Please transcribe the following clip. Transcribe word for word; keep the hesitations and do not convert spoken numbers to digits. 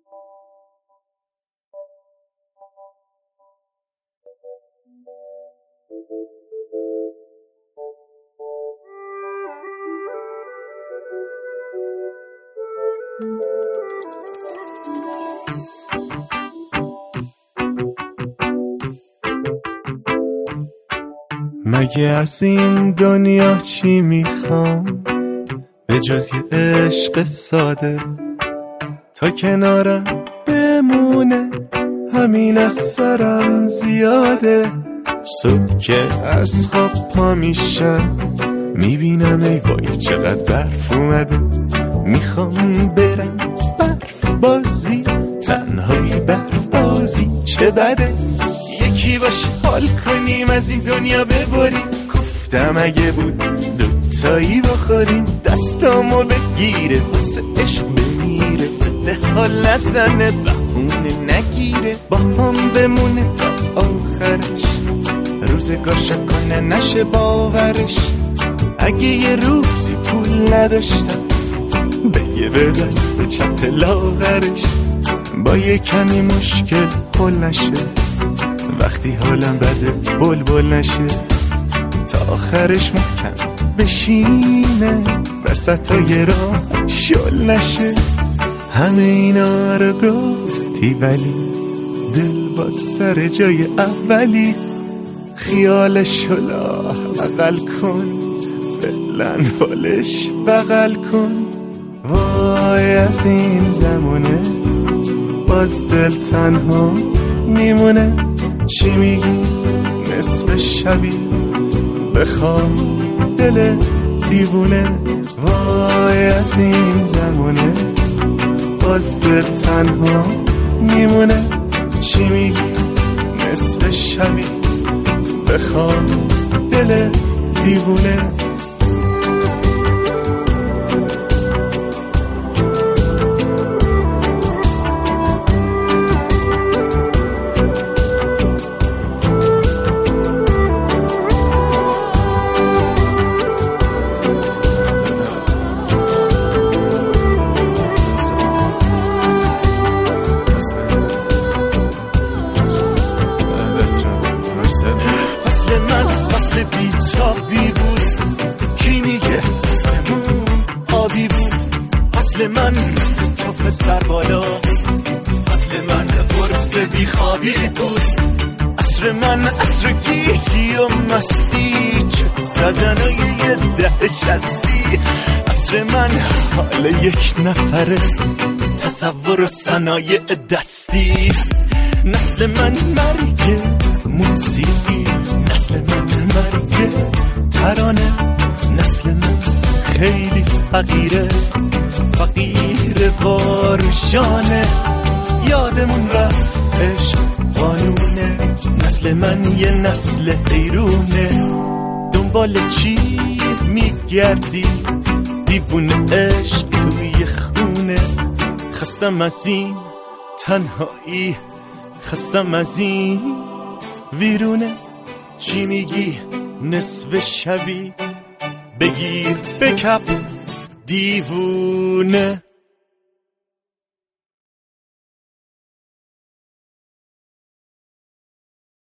مگه از این دنیا چی میخوام به جز یه عشق ساده، تا کنارم بمونه همین از سرم زیاده. صبح که از خواب پا میشم میبینم ای وای چقدر برف اومده، میخوام برم برف بازی، تنهایی برف بازی چه بده. یکی باشه حال کنیم از این دنیا ببریم، گفتم اگه بود دوتایی بخوریم، دستامو بگیره واسه عشق بمیره، زده حال نزنه بهونه نگیره، با هم بمونه تا آخرش، روزگار شکنه نشه باورش. اگه یه روزی پول نداشتم بگه به دست چپ لاغرش، با یه کمی مشکل حل نشه، وقتی حالم بده بل بل نشه، تا آخرش محکم بشینه وسطای راه شل نشه. همه اینا رو گفتی ولی دل با سر جای اولی، خیالش لاح بغل کن فعلا بالش بغل کن. وای از این زمونه باز دل تنها میمونه، چی میگی نصف شبی بخوام دل دیوونه. وای از این زمونه باز دل تنها میمونه، چی میگی نصف شبی بخوام دل دیوونه. بیتابی بود کی میگه سمون آبی بود، فصل من مثل توف سر بالا، فصل من قرص بیخوابی بود، عصر من عصر گیجی و مستی، چت زدن و یه ده شستی، عصر من حال یک نفره، تصور و صنایع دستی، نسل من مرگ موسیقی، نسل من مرگ ترانه، نسل من خیلی فقیره، فقیر وارشانه، یادمون رفت عشق قانونه، نسل من یه نسل حیرونه. دنبال چی میگردی دیوونه عشق توی خونه، خستم از این تنهایی، خستم از این ویرونه، چی میگی نصف شبی بگیر بکپ دیوونه.